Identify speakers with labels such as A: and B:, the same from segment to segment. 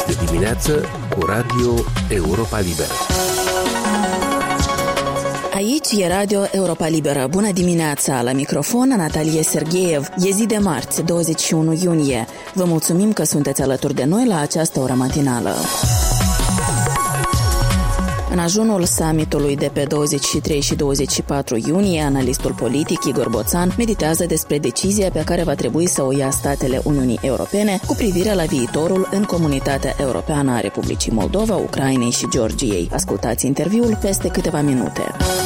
A: Este dimineață cu Radio Europa Liberă.
B: Aici e Radio Europa Liberă. Bună dimineața! La microfon, Natalie Sergeev. E zi de marți, 21 iunie. Vă mulțumim că sunteți alături de noi la această oră matinală. În ajunul summitului de pe 23 și 24 iunie, analistul politic Igor Boțan meditează despre decizia pe care va trebui să o ia statele Uniunii Europene cu privire la viitorul în Comunitatea Europeană a Republicii Moldova, Ucrainei și Georgiei. Ascultați interviul peste câteva minute.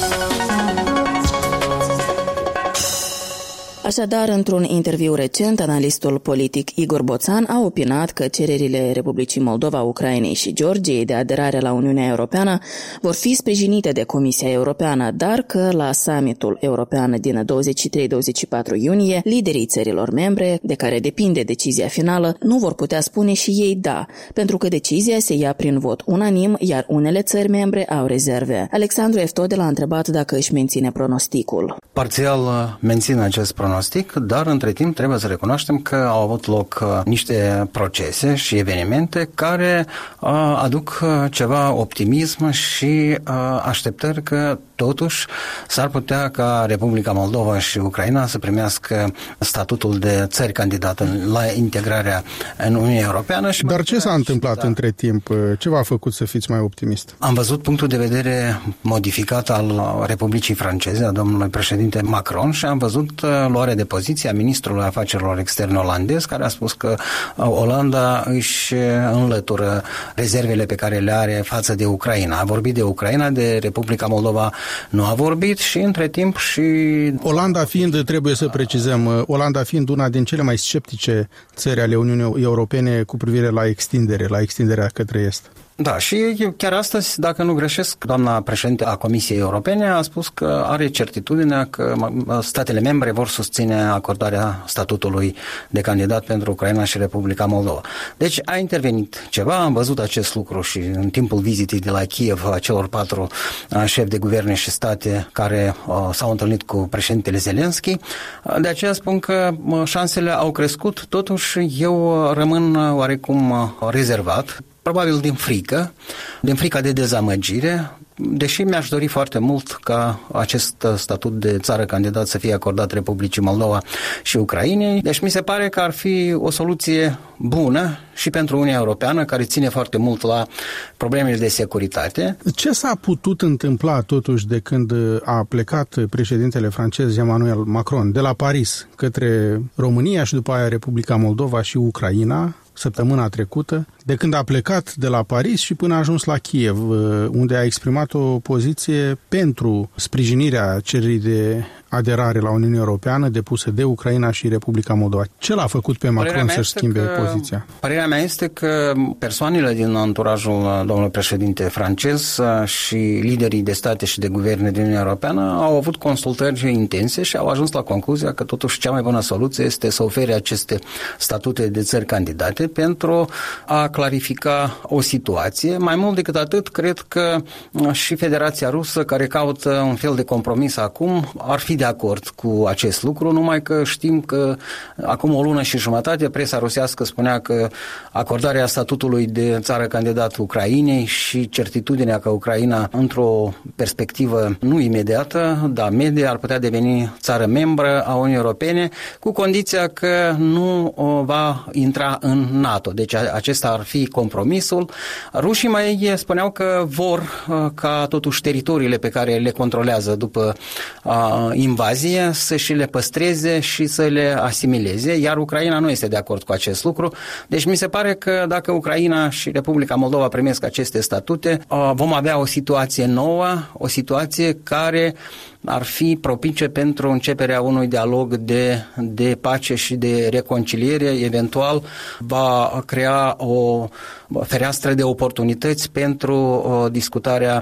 B: Așadar, într-un interviu recent, analistul politic Igor Boțan a opinat că cererile Republicii Moldova, Ucrainei și Georgiei de aderare la Uniunea Europeană vor fi sprijinite de Comisia Europeană, dar că la summitul european din 23-24 iunie, liderii țărilor membre, de care depinde decizia finală, nu vor putea spune și ei da, pentru că decizia se ia prin vot unanim, iar unele țări membre au rezerve. Alexandru Eftodel a întrebat dacă își menține pronosticul.
C: Parțial mențin acest pronostic, dar între timp trebuie să recunoaștem că au avut loc niște procese și evenimente care aduc ceva optimism și așteptări că totuși s-ar putea ca Republica Moldova și Ucraina să primească statutul de țări candidate la integrarea în Uniunea Europeană.
D: Dar ce s-a întâmplat între timp? Ce v-a făcut să fiți mai optimist?
C: Am văzut punctul de vedere modificat al Republicii Franceze, a domnului președinte Macron, și am văzut luarea de poziție a ministrului afacerilor externe olandez, care a spus că Olanda își înlătură rezervele pe care le are față de Ucraina. A vorbit de Ucraina, de Republica Moldova nu a vorbit și între timp și...
D: Olanda fiind, trebuie să precizăm, Olanda fiind una din cele mai sceptice țări ale Uniunii Europene cu privire la extinderea către est.
C: Da, și chiar astăzi, dacă nu greșesc, doamna președinte a Comisiei Europene a spus că are certitudinea că statele membre vor susține acordarea statutului de candidat pentru Ucraina și Republica Moldova. Deci a intervenit ceva, am văzut acest lucru și în timpul vizitei de la Kiev a celor 4 șefi de guverne și state care s-au întâlnit cu președintele Zelensky. De aceea spun că șansele au crescut, totuși eu rămân oarecum rezervat. Probabil din frica de dezamăgire, deși mi-aș dori foarte mult ca acest statut de țară candidat să fie acordat Republicii Moldova și Ucrainei. Deci mi se pare că ar fi o soluție bună și pentru Uniunea Europeană, care ține foarte mult la problemele de securitate.
D: Ce s-a putut întâmpla totuși de când a plecat președintele francez Emmanuel Macron de la Paris către România și după aia Republica Moldova și Ucraina, săptămâna trecută, de când a plecat de la Paris și până a ajuns la Kiev, unde a exprimat o poziție pentru sprijinirea cererii de aderare la Uniunea Europeană depusă de Ucraina și Republica Moldova. Ce l-a făcut pe Macron să-și schimbe poziția?
C: Părerea mea este că persoanele din anturajul domnului președinte francez și liderii de state și de guverne din Uniunea Europeană au avut consultări intense și au ajuns la concluzia că totuși cea mai bună soluție este să ofere aceste statute de țări candidate pentru a clarifica o situație. Mai mult decât atât, cred că și Federația Rusă, care caută un fel de compromis acum, ar fi de acord cu acest lucru, numai că știm că acum o lună și jumătate presa rusească spunea că acordarea statutului de țară candidat Ucrainei și certitudinea că Ucraina, într-o perspectivă nu imediată, dar medie, ar putea deveni țară membră a Uniunii Europene, cu condiția că nu va intra în NATO. Deci acesta ar fi compromisul. Rușii mai spuneau că vor ca totuși teritoriile pe care le controlează după invazie să și le păstreze și să le asimileze, iar Ucraina nu este de acord cu acest lucru. Deci mi se pare că dacă Ucraina și Republica Moldova primesc aceste statute, vom avea o situație nouă, o situație care ar fi propice pentru începerea unui dialog de pace și de reconciliere, eventual va crea o fereastră de oportunități pentru discutarea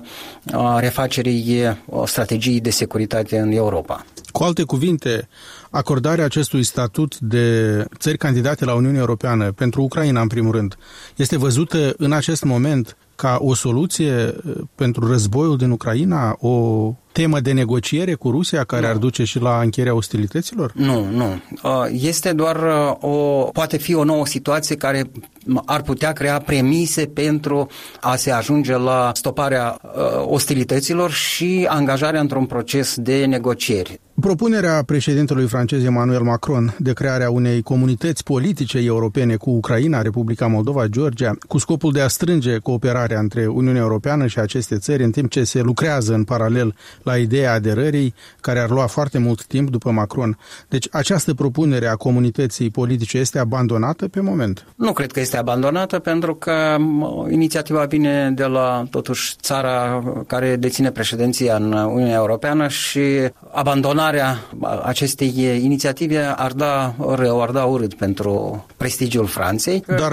C: refacerii strategiei de securitate în Europa.
D: Cu alte cuvinte, acordarea acestui statut de țări candidate la Uniunea Europeană pentru Ucraina, în primul rând, este văzută în acest moment ca o soluție pentru războiul din Ucraina, o temă de negociere cu Rusia care ar duce și la încheierea ostilităților?
C: Nu. Este doar poate fi o nouă situație care ar putea crea premise pentru a se ajunge la stoparea ostilităților și angajarea într-un proces de negocieri.
D: Propunerea președintelui francez Emmanuel Macron de crearea unei comunități politice europene cu Ucraina, Republica Moldova, Georgia, cu scopul de a strânge cooperarea între Uniunea Europeană și aceste țări, în timp ce se lucrează în paralel la ideea aderării, care ar lua foarte mult timp după Macron. Deci această propunere a comunității politice este abandonată pe moment?
C: Nu cred că este abandonată, pentru că inițiativa vine de la, totuși, țara care deține președinția în Uniunea Europeană și abandonarea acestei inițiative ar da rău, ar da urât pentru prestigiul Franței.
D: Dar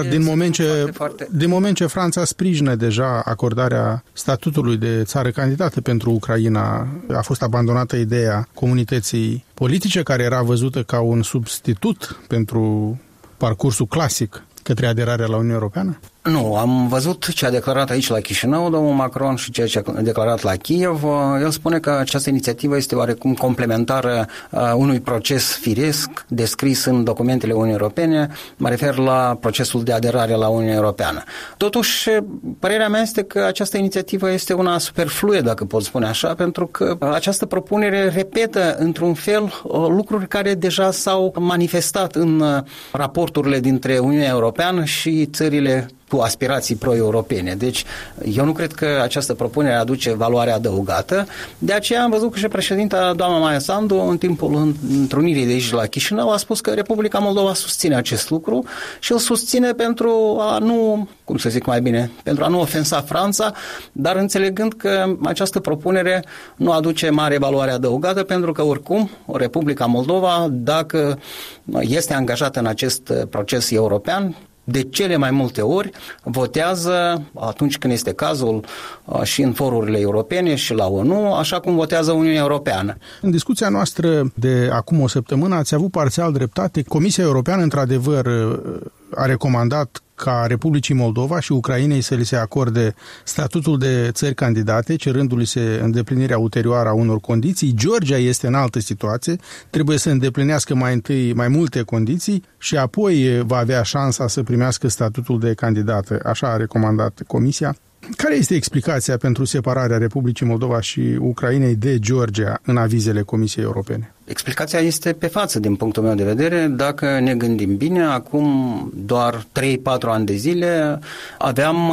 D: din moment ce Franța sprijină deja acordarea statutului de țară candidată pentru Ucraina, a fost abandonată ideea comunității politice, care era văzută ca un substitut pentru parcursul clasic către aderarea la Uniunea Europeană?
C: Nu, am văzut ce a declarat aici la Chișinău domnul Macron și ceea ce a declarat la Kiev. El spune că această inițiativă este oarecum complementară unui proces firesc descris în documentele Uniunii Europene. Mă refer la procesul de aderare la Uniunea Europeană. Totuși, părerea mea este că această inițiativă este una superfluă, dacă pot spune așa, pentru că această propunere repetă într-un fel lucruri care deja s-au manifestat în raporturile dintre Uniunea Europeană și țările cu aspirații pro-europene. Deci, eu nu cred că această propunere aduce valoare adăugată. De aceea am văzut că și președinta, doamna Maia Sandu, în timpul întrunirii de aici la Chișinău, a spus că Republica Moldova susține acest lucru și îl susține pentru a nu, pentru a nu ofensa Franța, dar înțelegând că această propunere nu aduce mare valoare adăugată, pentru că oricum Republica Moldova, dacă este angajată în acest proces european, de cele mai multe ori votează atunci când este cazul și în forurile europene și la ONU, așa cum votează Uniunea Europeană.
D: În discuția noastră de acum o săptămână ați avut parțial dreptate. Comisia Europeană, într-adevăr, a recomandat ca Republicii Moldova și Ucrainei să li se acorde statutul de țări candidate, cerându-li se îndeplinirea ulterioară a unor condiții. Georgia este în altă situație, trebuie să îndeplinească mai întâi mai multe condiții și apoi va avea șansa să primească statutul de candidată. Așa a recomandat Comisia. Care este explicația pentru separarea Republicii Moldova și Ucrainei de Georgia în avizele Comisiei Europene?
C: Explicația este pe față, din punctul meu de vedere. Dacă ne gândim bine, acum doar 3-4 ani de zile aveam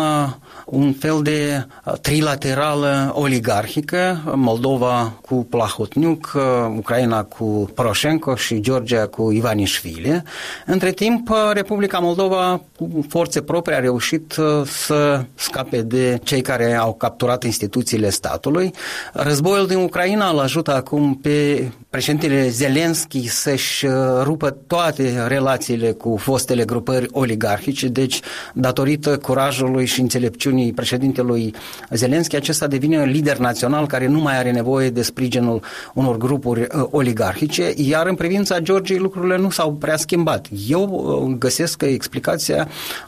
C: un fel de trilaterală oligarhică, Moldova cu Plahotniuc, Ucraina cu Poroșenko și Georgia cu Ivanișvili. Între timp, Republica Moldova, cu forțe proprii, a reușit să scape de cei care au capturat instituțiile statului. Războiul din Ucraina îl ajută acum pe președintele Zelenski să-și rupă toate relațiile cu fostele grupări oligarhice, deci datorită curajului și înțelepciunii președintelui Zelenski, acesta devine lider național care nu mai are nevoie de sprijinul unor grupuri oligarhice, iar în privința Georgiei lucrurile nu s-au prea schimbat. Eu găsesc că explicația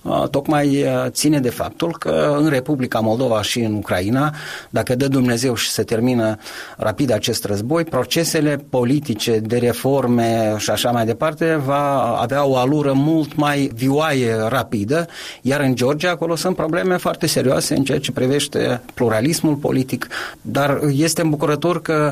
C: tocmai ține de faptul că în Republica Moldova și în Ucraina, dacă dă Dumnezeu și se termină rapid acest război, procesele politice de reforme și așa mai departe va avea o alură mult mai vioaie, rapidă, iar în Georgia acolo sunt probleme foarte serioase în ceea ce privește pluralismul politic, dar este îmbucurător că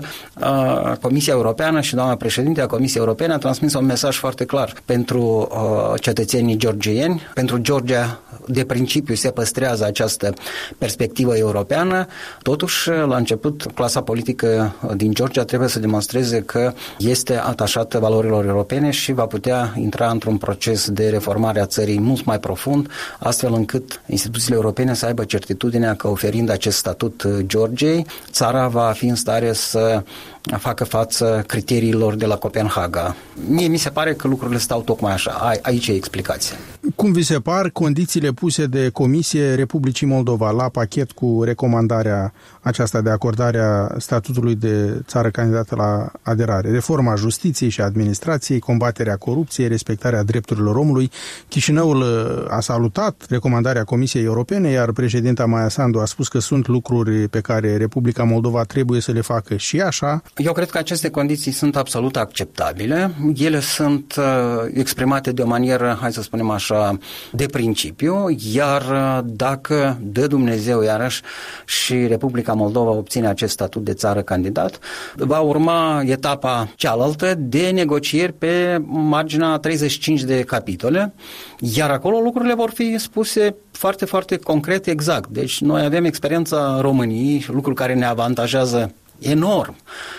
C: Comisia Europeană și doamna președinte a Comisiei Europene a transmis un mesaj foarte clar pentru cetățenii georgieni. Pentru Georgia, de principiu, se păstrează această perspectivă europeană. Totuși, la început, clasa politică din Georgia trebuie să demonstreze că este atașată valorilor europene și va putea intra într-un proces de reformare a țării mult mai profund, astfel încât instituțiile europene să aibă certitudinea că, oferind acest statut Georgiei, țara va fi în stare să facă față criteriilor de la Copenhaga. Mie mi se pare că lucrurile stau tocmai așa. Aici e explicația.
D: Cum vi se par condițiile puse de Comisie Republicii Moldova la pachet cu recomandarea aceasta de acordare a statutului de țară candidată la aderare? Reforma justiției și administrației, combaterea corupției, respectarea drepturilor omului. Chișinăul a salutat recomandarea Comisiei Europene, iar președinta Maia Sandu a spus că sunt lucruri pe care Republica Moldova trebuie să le facă și așa.
C: Eu cred că aceste condiții sunt absolut acceptabile. Ele sunt exprimate de o manieră, hai să spunem așa, de principiu, iar dacă dă Dumnezeu iarăși și Republica Moldova obține acest statut de țară candidat, va urma etapa cealaltă de negocieri pe marginea 35 de capitole, iar acolo lucrurile vor fi spuse foarte, foarte concret, exact. Deci noi avem experiența României, lucruri care ne avantajează enorm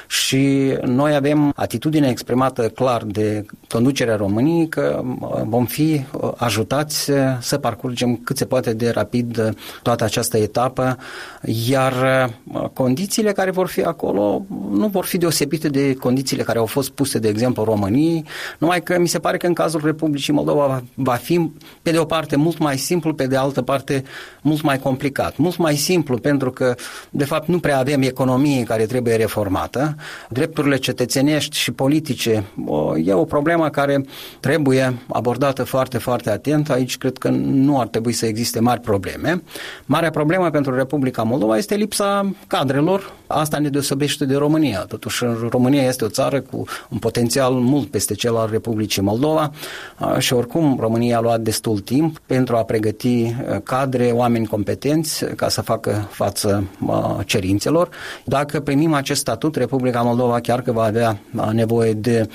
C: și noi avem atitudine exprimată clar de conducerea României că vom fi ajutați să parcurgem cât se poate de rapid toată această etapă, iar condițiile care vor fi acolo nu vor fi deosebite de condițiile care au fost puse, de exemplu, României, numai că mi se pare că în cazul Republicii Moldova va fi, pe de o parte, mult mai simplu, pe de altă parte, mult mai complicat. Mult mai simplu pentru că, de fapt, nu prea avem economie care trebuie reformată. Drepturile cetățenești și politice e o problemă care trebuie abordată foarte, foarte atent. Aici cred că nu ar trebui să existe mari probleme. Marea problemă pentru Republica Moldova este lipsa cadrelor. Asta ne deosebește de România. Totuși, România este o țară cu un potențial mult peste cel al Republicii Moldova și oricum România a luat destul timp pentru a pregăti cadre, oameni competenți ca să facă față cerințelor. Dacă primim acest statut, Republica Moldova chiar că va avea nevoie de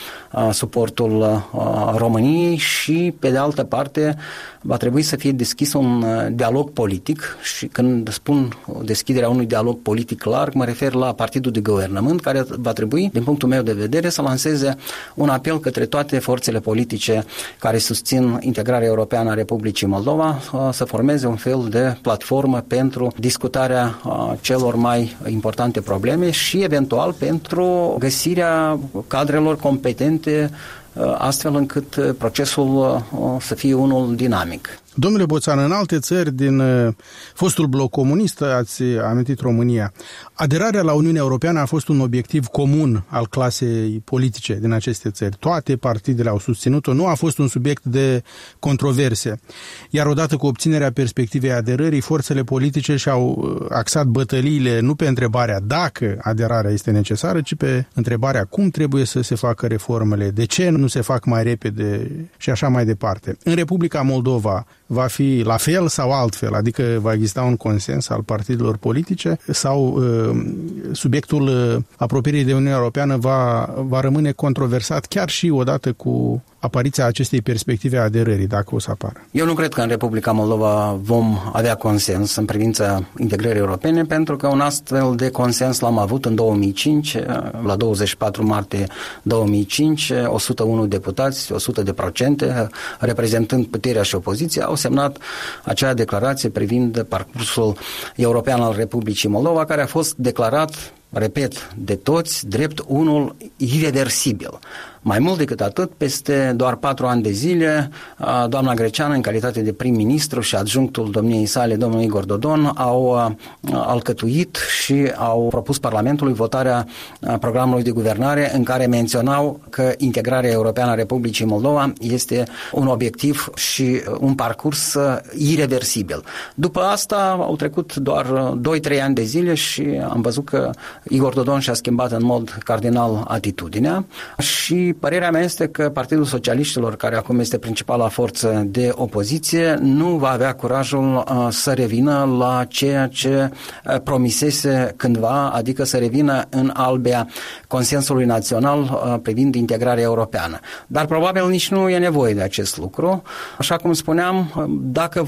C: suportul României și, pe de altă parte, va trebui să fie deschis un dialog politic și când spun deschiderea unui dialog politic larg, mă refer la partidul de guvernământ care va trebui, din punctul meu de vedere, să lanseze un apel către toate forțele politice care susțin integrarea europeană a Republicii Moldova să formeze un fel de platformă pentru discutarea celor mai importante probleme și eventual pentru găsirea cadrelor competente astfel încât procesul să fie unul dinamic.
D: Domnule Boțan, în alte țări din fostul bloc comunist, ați amintit România, aderarea la Uniunea Europeană a fost un obiectiv comun al clasei politice din aceste țări. Toate partidele au susținut-o, nu a fost un subiect de controverse. Iar odată cu obținerea perspectivei aderării, forțele politice și-au axat bătăliile nu pe întrebarea dacă aderarea este necesară, ci pe întrebarea cum trebuie să se facă reformele, de ce nu se fac mai repede și așa mai departe. În Republica Moldova va fi la fel sau altfel, adică va exista un consens al partidelor politice sau subiectul apropierii de Uniunea Europeană va rămâne controversat chiar și odată cu apariția acestei perspective a aderării, dacă o să apară.
C: Eu nu cred că în Republica Moldova vom avea consens în privința integrării europene, pentru că un astfel de consens l-am avut în 2005, la 24 martie 2005, 101 deputați, 100%, reprezentând puterea și opoziția, au semnat acea declarație privind parcursul european al Republicii Moldova, care a fost declarat, repet, de toți, drept unul irreversibil. Mai mult decât atât, peste doar 4 ani de zile, doamna Greceană, în calitate de prim-ministru și adjunctul domniei sale, domnul Igor Dodon, au alcătuit și au propus Parlamentului votarea programului de guvernare în care menționau că integrarea europeană a Republicii Moldova este un obiectiv și un parcurs irreversibil. După asta au trecut doar 2-3 ani de zile și am văzut că Igor Dodon și-a schimbat în mod cardinal atitudinea și părerea mea este că Partidul Socialiștilor, care acum este principala forță de opoziție, nu va avea curajul să revină la ceea ce promisese cândva, adică să revină în albea consensului național privind integrarea europeană. Dar probabil nici nu e nevoie de acest lucru. Așa cum spuneam, dacă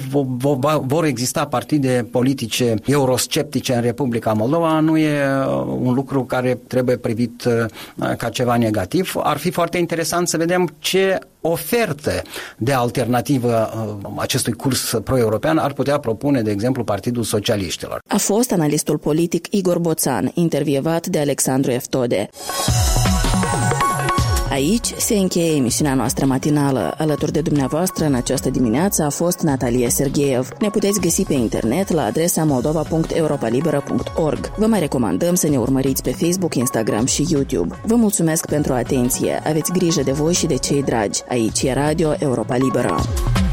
C: vor exista partide politice eurosceptice în Republica Moldova, nu e un lucru care trebuie privit ca ceva negativ. Ar fi foarte interesant să vedem ce ofertă de alternativă acestui curs pro-european ar putea propune, de exemplu, Partidul Socialiștilor.
B: A fost analistul politic Igor Boțan, intervievat de Alexandru Eftode. Aici se încheie emisiunea noastră matinală. Alături de dumneavoastră în această dimineață a fost Natalia Sergeev. Ne puteți găsi pe internet la adresa moldova.europalibera.org. Vă mai recomandăm să ne urmăriți pe Facebook, Instagram și YouTube. Vă mulțumesc pentru atenție. Aveți grijă de voi și de cei dragi. Aici e Radio Europa Liberă.